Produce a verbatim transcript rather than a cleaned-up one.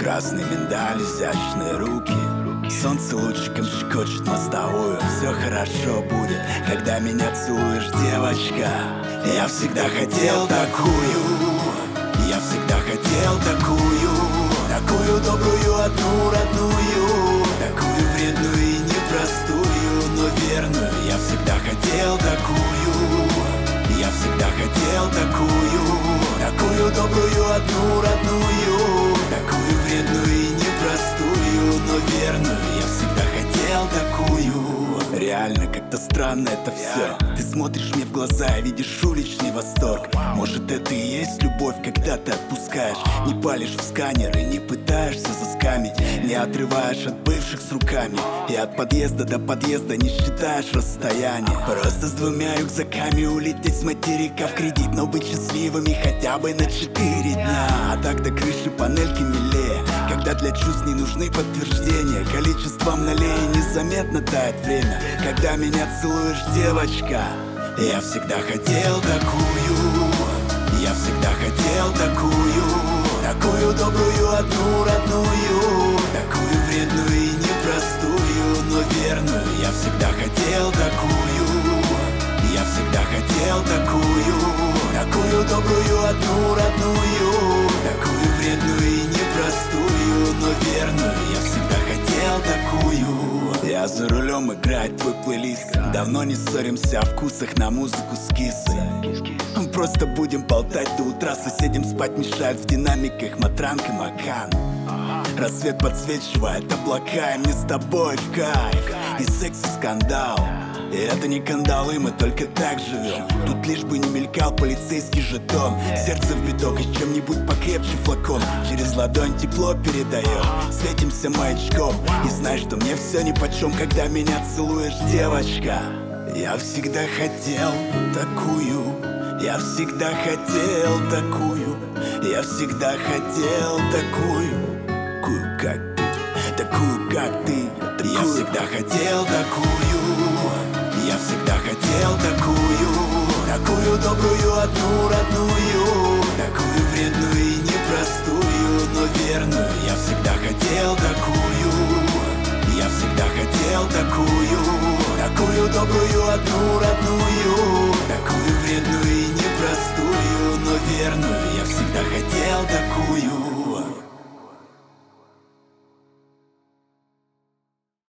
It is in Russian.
Красный миндаль, изящные руки. Солнце лучиком щекочет мостовую. Все хорошо будет, когда меня целуешь, девочка. Я всегда хотел такую. Я всегда хотел такую. Такую добрую, одну родную. Такую вредную и непростую, но верную. Я всегда хотел такую. Я всегда хотел такую. Такую добрую, одну родную. Такую вредную и непростую, но верную. Я всегда хотел такую. Реально как-то странно это все. Ты смотришь мне в глаза и видишь уличный восторг. Может, это и есть любовь, когда ты отпускаешь. Не палишь в сканер и не пытаешься заскамить. Не отрываешь от бывших с руками. И от подъезда до подъезда не считаешь расстояние. Просто с двумя рюкзаками улететь с материка в кредит. Но быть счастливыми хотя бы на четыре дня. А так-то крыши панельки милее, когда для чувств не нужны подтверждения. Количество мгновений незаметно тает время, когда меня целуешь, девочка. Я всегда хотел такую. Я всегда хотел такую. Такую добрую, одну родную. Такую вредную и непростую, но верную. Я всегда хотел такую. Я всегда хотел такую. Такую добрую, одну родную. Такую вредную и непростую, но верную. Я всегда хотел такую. Я за рулем, играет твой плейлист. Давно не ссоримся о вкусах, на музыку с кисой. Просто будем болтать до утра. Соседям спать мешают в динамиках Матранг и Макан. Рассвет подсвечивает облака, и мне с тобой в кайф. И секс, и скандал. И это не кандалы, мы только так живем. Тут лишь бы не мелькал полицейский жетон. Сердце в биток и чем-нибудь покрепче флакон. Через ладонь тепло передаем. Светимся маячком. И знай, что мне все нипочем, когда меня целуешь, девочка. Я всегда хотел такую. Я всегда хотел такую. Я всегда хотел такую. Такую, как ты. Такую, как ты. Я всегда хотел такую. Я всегда хотел такую. Такую добрую, одну родную. Такую вредную и непростую, но верную. Я всегда хотел такую. Я всегда хотел такую. Такую добрую, одну родную. Такую вредную и непростую, но верную. Я всегда хотел такую.